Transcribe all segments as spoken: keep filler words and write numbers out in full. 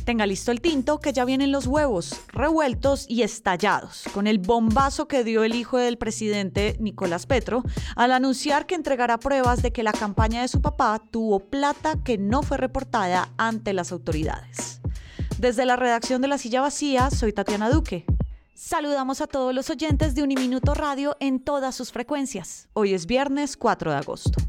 Tenga listo el tinto, que ya vienen los huevos revueltos y estallados, con el bombazo que dio el hijo del presidente Nicolás Petro al anunciar que entregará pruebas de que la campaña de su papá tuvo plata que no fue reportada ante las autoridades. Desde la redacción de La Silla Vacía, soy Tatiana Duque. Saludamos a todos los oyentes de Uniminuto Radio en todas sus frecuencias. Hoy es viernes cuatro de agosto.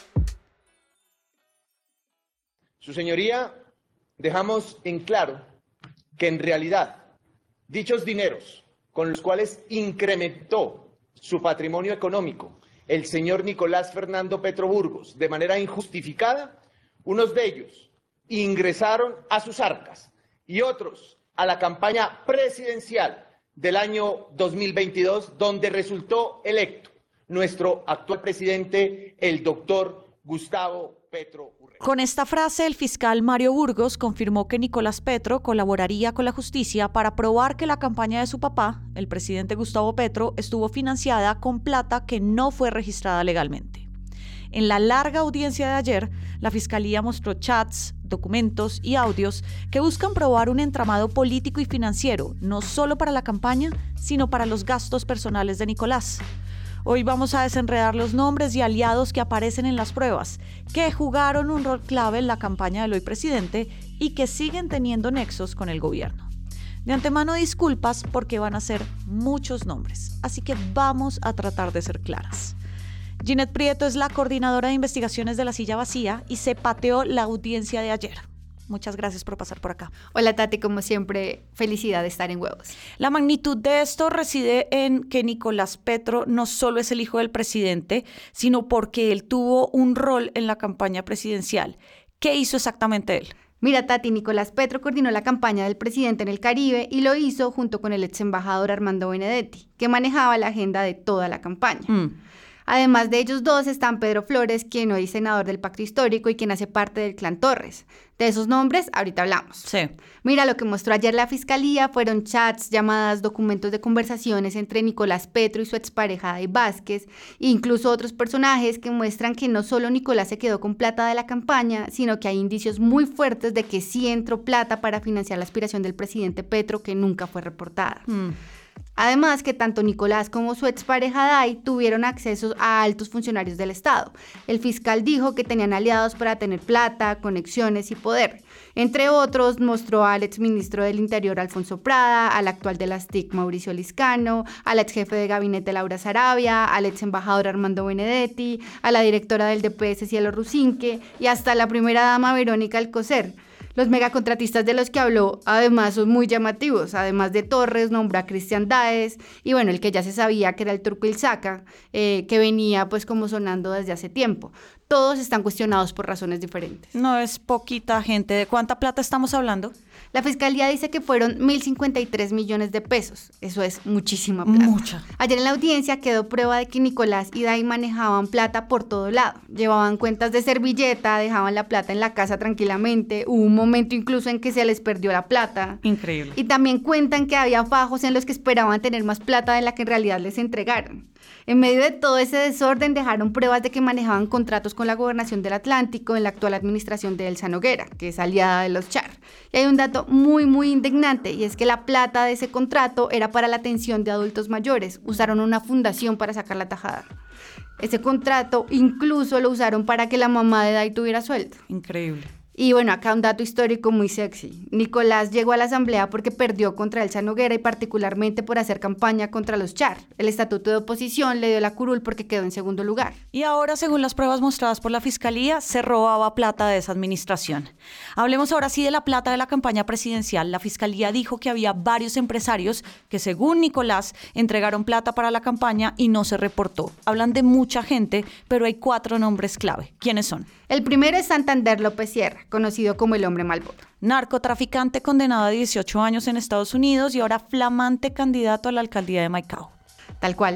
Su señoría, dejamos en claro que en realidad dichos dineros con los cuales incrementó su patrimonio económico el señor Nicolás Fernando Petro Burgos de manera injustificada, unos de ellos ingresaron a sus arcas y otros a la campaña presidencial del año dos mil veintidós, donde resultó electo nuestro actual presidente, el doctor Gustavo Petro Urrego. Con esta frase, el fiscal Mario Burgos confirmó que Nicolás Petro colaboraría con la justicia para probar que la campaña de su papá, el presidente Gustavo Petro, estuvo financiada con plata que no fue registrada legalmente. En la larga audiencia de ayer, la Fiscalía mostró chats, documentos y audios que buscan probar un entramado político y financiero, no solo para la campaña, sino para los gastos personales de Nicolás. Hoy vamos a desenredar los nombres y aliados que aparecen en las pruebas, que jugaron un rol clave en la campaña del hoy presidente y que siguen teniendo nexos con el gobierno. De antemano, disculpas porque van a ser muchos nombres, así que vamos a tratar de ser claras. Ginette Prieto es la coordinadora de investigaciones de La Silla Vacía y se pateó la audiencia de ayer. Muchas gracias por pasar por acá. Hola Tati, como siempre, felicidad de estar en Huevos. La magnitud de esto reside en que Nicolás Petro no solo es el hijo del presidente, sino porque él tuvo un rol en la campaña presidencial. ¿Qué hizo exactamente él? Mira Tati, Nicolás Petro coordinó la campaña del presidente en el Caribe y lo hizo junto con el ex embajador Armando Benedetti, que manejaba la agenda de toda la campaña. Mm. Además de ellos dos están Pedro Flores, quien hoy es senador del Pacto Histórico y quien hace parte del Clan Torres. De esos nombres, ahorita hablamos. Sí. Mira, lo que mostró ayer la Fiscalía fueron chats, llamadas, documentos de conversaciones entre Nicolás Petro y su expareja Day Vázquez, e incluso otros personajes que muestran que no solo Nicolás se quedó con plata de la campaña, sino que hay indicios muy fuertes de que sí entró plata para financiar la aspiración del presidente Petro, que nunca fue reportada. Mm. Además, que tanto Nicolás como su expareja Day tuvieron acceso a altos funcionarios del Estado. El fiscal dijo que tenían aliados para tener plata, conexiones y poder. Entre otros, mostró al exministro del Interior Alfonso Prada, al actual de las T I C Mauricio Liscano, al ex jefe de gabinete Laura Sarabia, al ex embajador Armando Benedetti, a la directora del D P S Cielo Rusinque y hasta la primera dama Verónica Alcocer. Los megacontratistas de los que habló, además, son muy llamativos. Además de Torres, nombró a Cristian Daes y, bueno, el que ya se sabía que era el Turco Ilzaca, eh, que venía pues como sonando desde hace tiempo. Todos están cuestionados por razones diferentes. No es poquita gente. ¿De cuánta plata estamos hablando? La Fiscalía dice que fueron mil cincuenta y tres millones de pesos. Eso es muchísima plata. Mucha. Ayer en la audiencia quedó prueba de que Nicolás y Day manejaban plata por todo lado. Llevaban cuentas de servilleta, dejaban la plata en la casa tranquilamente. Hubo un momento incluso en que se les perdió la plata. Increíble. Y también cuentan que había fajos en los que esperaban tener más plata de la que en realidad les entregaron. En medio de todo ese desorden dejaron pruebas de que manejaban contratos con la Gobernación del Atlántico en la actual administración de Elsa Noguera, que es aliada de los Char. Y hay un dato muy, muy indignante, y es que la plata de ese contrato era para la atención de adultos mayores. Usaron una fundación para sacar la tajada. Ese contrato incluso lo usaron para que la mamá de Day tuviera sueldo. Increíble. Y bueno, acá un dato histórico muy sexy. Nicolás llegó a la asamblea porque perdió contra Elsa Noguera y particularmente por hacer campaña contra los Char. El estatuto de oposición le dio la curul porque quedó en segundo lugar. Y ahora, según las pruebas mostradas por la Fiscalía, se robaba plata de esa administración. Hablemos ahora sí de la plata de la campaña presidencial. La Fiscalía dijo que había varios empresarios que, según Nicolás, entregaron plata para la campaña y no se reportó. Hablan de mucha gente, pero hay cuatro nombres clave. ¿Quiénes son? El primero es Santander López Sierra, conocido como el Hombre Malboro. Narcotraficante condenado a dieciocho años en Estados Unidos y ahora flamante candidato a la alcaldía de Maicao. Tal cual.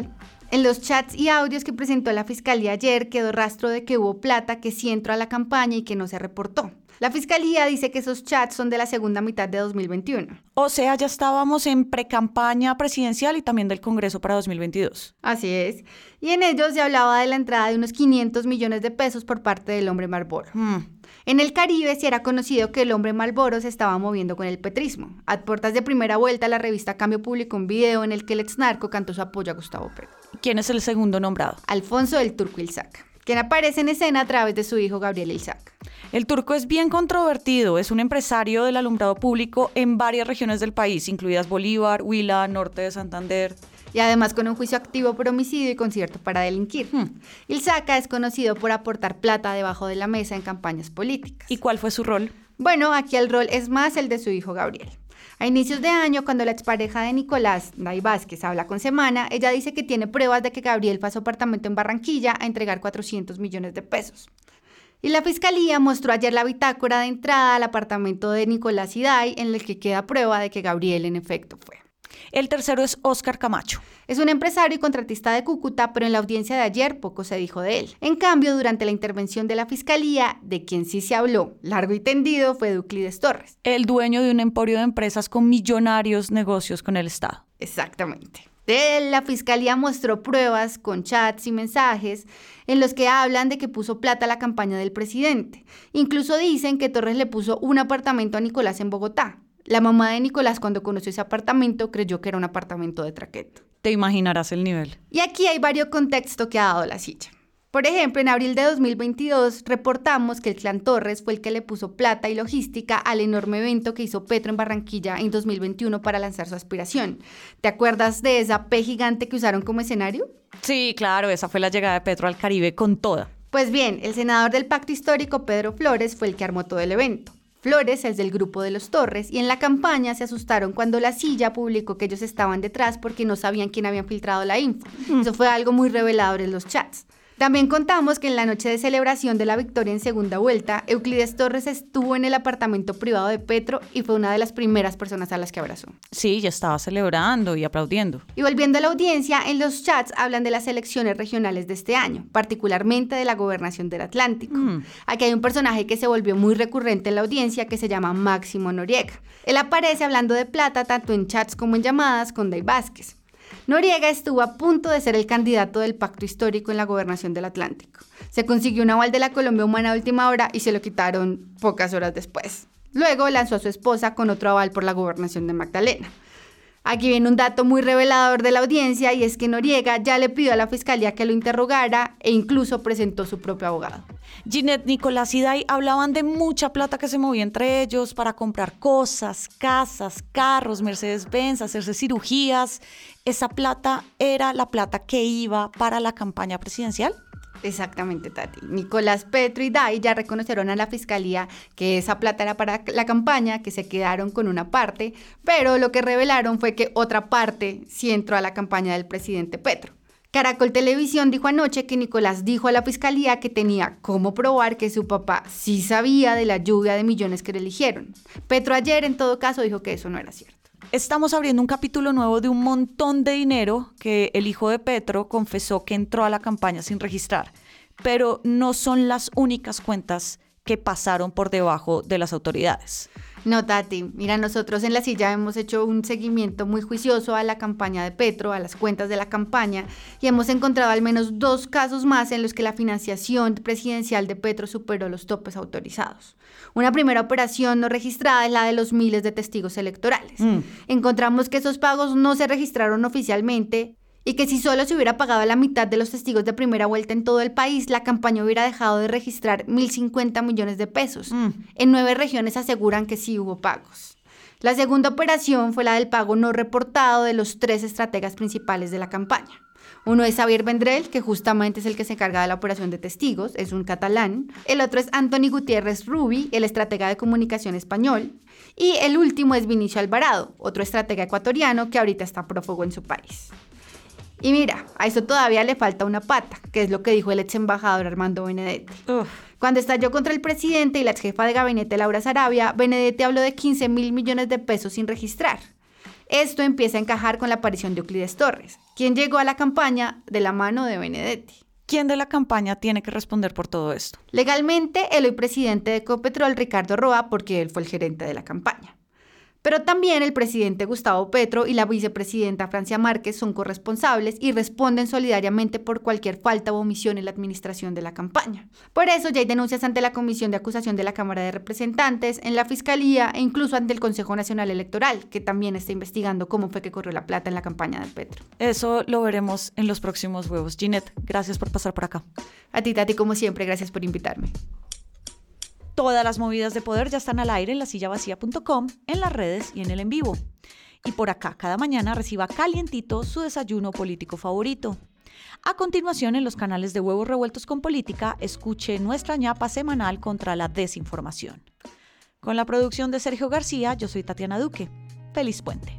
En los chats y audios que presentó la Fiscalía ayer quedó rastro de que hubo plata que sí entró a la campaña y que no se reportó. La Fiscalía dice que esos chats son de la segunda mitad de dos mil veintiuno. O sea, ya estábamos en precampaña presidencial y también del Congreso para dos mil veintidós. Así es. Y en ellos se hablaba de la entrada de unos quinientos millones de pesos por parte del hombre Marlboro. Hmm. En el Caribe sí era conocido que el hombre Marlboro se estaba moviendo con el petrismo. A puertas de primera vuelta, la revista Cambio publicó un video en el que el exnarco cantó su apoyo a Gustavo Petro. ¿Quién es el segundo nombrado? Alfonso del Turco Ilzac, quien aparece en escena a través de su hijo Gabriel Ilzac. El Turco es bien controvertido, es un empresario del alumbrado público en varias regiones del país, incluidas Bolívar, Huila, Norte de Santander. Y además con un juicio activo por homicidio y concierto para delinquir. Hmm. Ilzac es conocido por aportar plata debajo de la mesa en campañas políticas. ¿Y cuál fue su rol? Bueno, aquí el rol es más el de su hijo Gabriel. A inicios de año, cuando la expareja de Nicolás, Day Vázquez, habla con Semana, ella dice que tiene pruebas de que Gabriel fue a su apartamento en Barranquilla a entregar cuatrocientos millones de pesos. Y la Fiscalía mostró ayer la bitácora de entrada al apartamento de Nicolás y Day, en el que queda prueba de que Gabriel en efecto fue. El tercero es Óscar Camacho. Es un empresario y contratista de Cúcuta, pero en la audiencia de ayer poco se dijo de él. En cambio, durante la intervención de la Fiscalía, de quien sí se habló largo y tendido fue de Euclides Torres. El dueño de un emporio de empresas con millonarios negocios con el Estado. Exactamente. De él, la Fiscalía mostró pruebas con chats y mensajes en los que hablan de que puso plata a la campaña del presidente. Incluso dicen que Torres le puso un apartamento a Nicolás en Bogotá. La mamá de Nicolás, cuando conoció ese apartamento, creyó que era un apartamento de traqueto. Te imaginarás el nivel. Y aquí hay varios contextos que ha dado la silla. Por ejemplo, en abril de dos mil veintidós reportamos que el clan Torres fue el que le puso plata y logística al enorme evento que hizo Petro en Barranquilla en dos mil veintiuno para lanzar su aspiración. ¿Te acuerdas de esa P gigante que usaron como escenario? Sí, claro, esa fue la llegada de Petro al Caribe con toda. Pues bien, el senador del Pacto Histórico, Pedro Flores, fue el que armó todo el evento. Flores es del grupo de los Torres y en la campaña se asustaron cuando La Silla publicó que ellos estaban detrás porque no sabían quién habían filtrado la info. Mm. Eso fue algo muy revelador en los chats. También contamos que en la noche de celebración de la victoria en segunda vuelta, Euclides Torres estuvo en el apartamento privado de Petro y fue una de las primeras personas a las que abrazó. Sí, ya estaba celebrando y aplaudiendo. Y volviendo a la audiencia, en los chats hablan de las elecciones regionales de este año, particularmente de la gobernación del Atlántico. Mm. Aquí hay un personaje que se volvió muy recurrente en la audiencia que se llama Máximo Noriega. Él aparece hablando de plata tanto en chats como en llamadas con Day Vázquez. Noriega estuvo a punto de ser el candidato del Pacto Histórico en la gobernación del Atlántico. Se consiguió un aval de la Colombia Humana a última hora y se lo quitaron pocas horas después. Luego lanzó a su esposa con otro aval por la gobernación de Magdalena. Aquí viene un dato muy revelador de la audiencia y es que Noriega ya le pidió a la Fiscalía que lo interrogara e incluso presentó su propio abogado. Ginette, Nicolás y Day hablaban de mucha plata que se movía entre ellos para comprar cosas, casas, carros, Mercedes-Benz, hacerse cirugías. ¿Esa plata era la plata que iba para la campaña presidencial? Exactamente, Tati. Nicolás, Petro y Day ya reconocieron a la Fiscalía que esa plata era para la campaña, que se quedaron con una parte, pero lo que revelaron fue que otra parte sí entró a la campaña del presidente Petro. Caracol Televisión dijo anoche que Nicolás dijo a la Fiscalía que tenía cómo probar que su papá sí sabía de la lluvia de millones que le eligieron. Petro ayer, en todo caso, dijo que eso no era cierto. Estamos abriendo un capítulo nuevo de un montón de dinero que el hijo de Petro confesó que entró a la campaña sin registrar, pero no son las únicas cuentas que pasaron por debajo de las autoridades. No, Tati, mira, nosotros en La Silla hemos hecho un seguimiento muy juicioso a la campaña de Petro, a las cuentas de la campaña, y hemos encontrado al menos dos casos más en los que la financiación presidencial de Petro superó los topes autorizados. Una primera operación no registrada es la de los miles de testigos electorales. Mm. Encontramos que esos pagos no se registraron oficialmente y que si solo se hubiera pagado a la mitad de los testigos de primera vuelta en todo el país, la campaña hubiera dejado de registrar mil cincuenta millones de pesos. Mm. En nueve regiones aseguran que sí hubo pagos. La segunda operación fue la del pago no reportado de los tres estrategas principales de la campaña. Uno es Xavier Vendrell, que justamente es el que se encarga de la operación de testigos, es un catalán. El otro es Antoni Gutiérrez Rubi, el estratega de comunicación español. Y el último es Vinicio Alvarado, otro estratega ecuatoriano que ahorita está prófugo en su país. Y mira, a eso todavía le falta una pata, que es lo que dijo el ex embajador Armando Benedetti. Uf. Cuando estalló contra el presidente y la ex jefa de gabinete Laura Sarabia, Benedetti habló de quince mil millones de pesos sin registrar. Esto empieza a encajar con la aparición de Euclides Torres, quien llegó a la campaña de la mano de Benedetti. ¿Quién de la campaña tiene que responder por todo esto? Legalmente, el hoy presidente de Ecopetrol, Ricardo Roa, porque él fue el gerente de la campaña. Pero también el presidente Gustavo Petro y la vicepresidenta Francia Márquez son corresponsables y responden solidariamente por cualquier falta o omisión en la administración de la campaña. Por eso ya hay denuncias ante la Comisión de Acusación de la Cámara de Representantes, en la Fiscalía e incluso ante el Consejo Nacional Electoral, que también está investigando cómo fue que corrió la plata en la campaña de Petro. Eso lo veremos en los próximos huevos. Ginette, gracias por pasar por acá. A ti, Tati, como siempre, gracias por invitarme. Todas las movidas de poder ya están al aire en la silla vacía punto com, en las redes y en el en vivo. Y por acá, cada mañana reciba calientito su desayuno político favorito. A continuación, en los canales de Huevos Revueltos con Política, escuche nuestra ñapa semanal contra la desinformación. Con la producción de Sergio García, yo soy Tatiana Duque. Feliz puente.